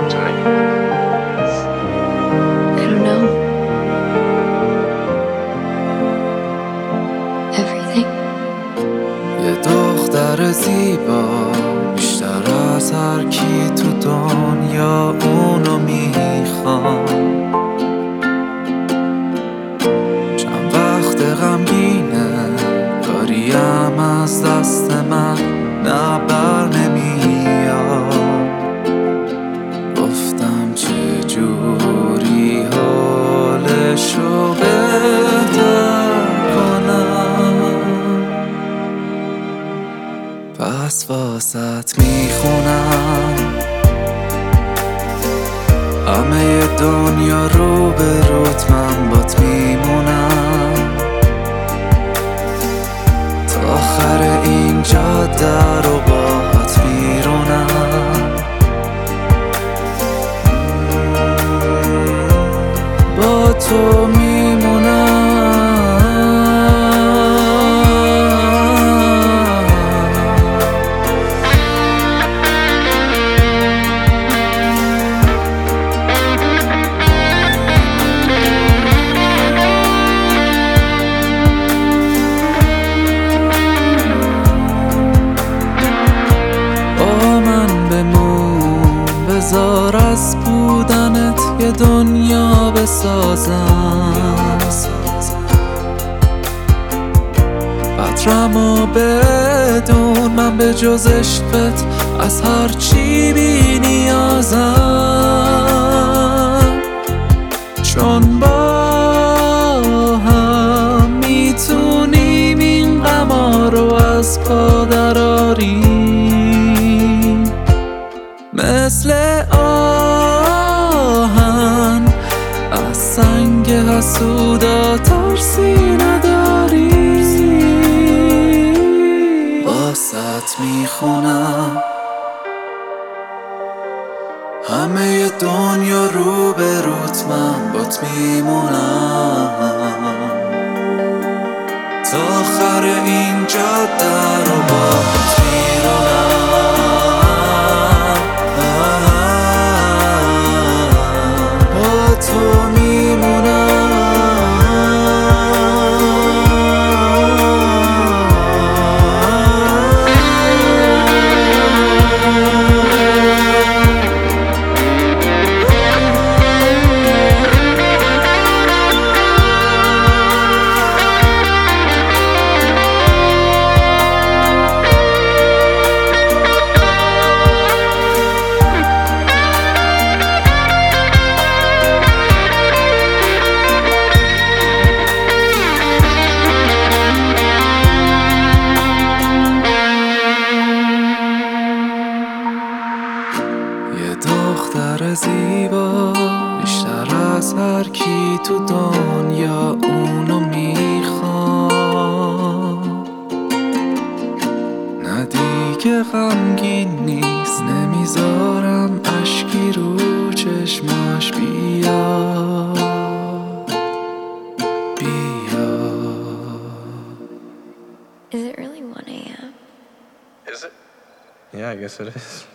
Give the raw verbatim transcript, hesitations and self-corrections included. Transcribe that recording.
talk to me? I don't know. Everything. یه دختر زیبا بیشتر از هر کی تو دنیا اونو میخوام. چند وقت غمگینه کاریم از دست من نه بر نمیاد. گفتم چه جوری حالشو بهتر کنم. پس واسط میخونم همه دنیا رو به روت من بات میمونم. تا آخر این جاده رو باهات میرونم. با تو میمونم. بذار از بودنت یه دنیا بسازم. قدرمو بدون من به جز عشقت از هر چی بی نیازم. چون با هم میتونیم این غما رو از پا دراریم. مثل آهن از سنگ حسودا ترسی نداری. واسط میخونم همه دنیا رو به روت من بات میمونم. تا آخر این جاده رو باهات میرونم. تو میمونم. یه دختر زیبا بیشتر از هر کی تو دنیا اونو میخوام. نه دیگه غمگین نیست نمیذارم اشکی رو چشماش بیاد بیاد. Is it really one a m? Is it? Yeah, I guess it is.